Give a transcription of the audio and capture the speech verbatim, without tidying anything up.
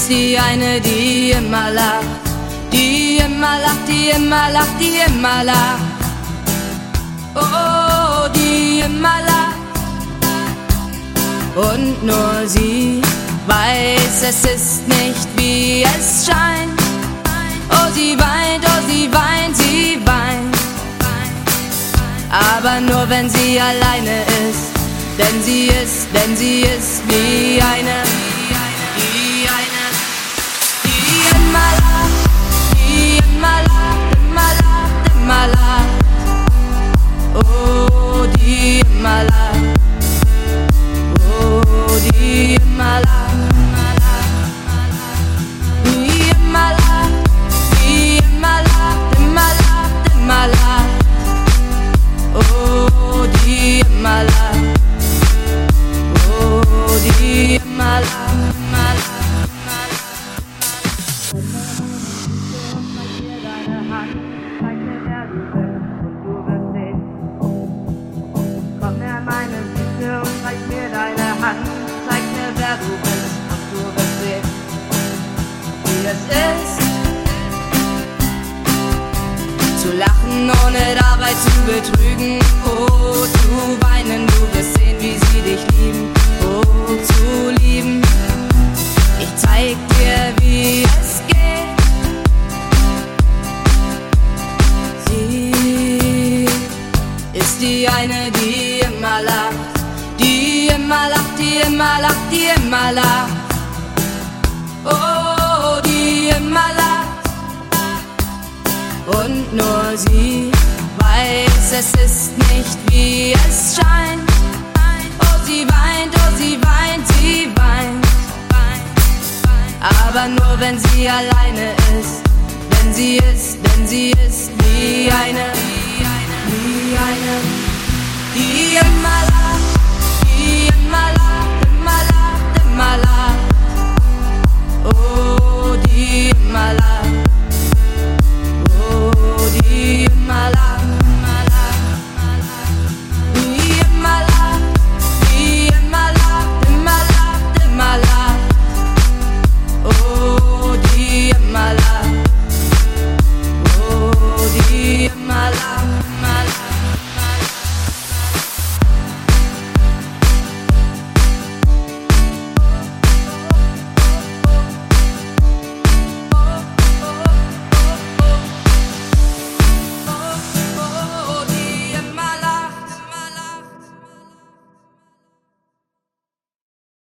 ist die eine, die immer lacht, die immer lacht, die immer lacht, die immer lacht. Oh, die immer lacht. Und nur sie weiß, es ist nicht wie es scheint. Oh, sie weint, oh, sie weint, sie weint. Aber nur wenn sie alleine ist, denn sie ist, denn sie ist wie eine, wie eine, die immer lacht, die immer lacht, immer lacht, immer lacht. Oh, die immer lacht, oh, die immer lacht, die immer lacht, die immer lacht, immer lacht, immer lacht. Oh, die immer lacht, oh, die immer lacht, immer lacht, immer lacht. Zeig mir deine Hand, zeig mir, wer du bist, und du wirst sehen. Komm her, meine Süße, und zeig mir deine Hand, zeig mir, wer du bist, und du wirst sehen, wie es ist, zu lachen, ohne dabei zu betrügen. Oh, zu weinen, du wirst sehen, wie sie dich lieben. Oh, zu lieben, ich zeig dir, wie es geht. Sie ist die eine, die immer lacht, die immer lacht, die immer lacht, die immer lacht. Oh, die immer lacht. Und nur sie weiß, es ist nicht wie es scheint. Oh, sie weint, oh, sie weint, sie weint. Aber nur wenn sie alleine ist, denn sie ist, denn sie ist wie eine